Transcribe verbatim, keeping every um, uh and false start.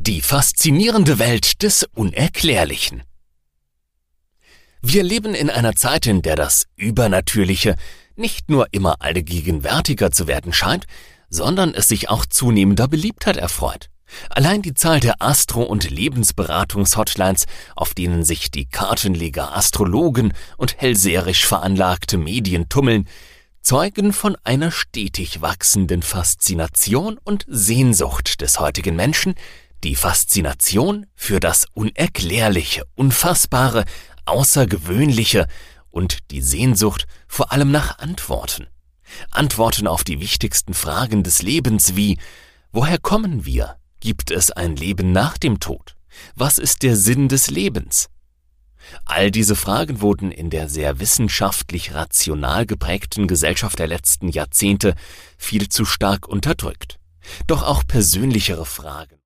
Die faszinierende Welt des Unerklärlichen. Wir leben in einer Zeit, in der das Übernatürliche nicht nur immer allgegenwärtiger zu werden scheint, sondern es sich auch zunehmender Beliebtheit erfreut. Allein die Zahl der Astro- und Lebensberatungs-Hotlines, auf denen sich die Kartenleger, Astrologen und hellseherisch veranlagte Medien tummeln, zeugen von einer stetig wachsenden Faszination und Sehnsucht des heutigen Menschen, die Faszination für das Unerklärliche, Unfassbare, Außergewöhnliche und die Sehnsucht vor allem nach Antworten. Antworten auf die wichtigsten Fragen des Lebens wie: Woher kommen wir? Gibt es ein Leben nach dem Tod? Was ist der Sinn des Lebens? All diese Fragen wurden in der sehr wissenschaftlich rational geprägten Gesellschaft der letzten Jahrzehnte viel zu stark unterdrückt. Doch auch persönlichere Fragen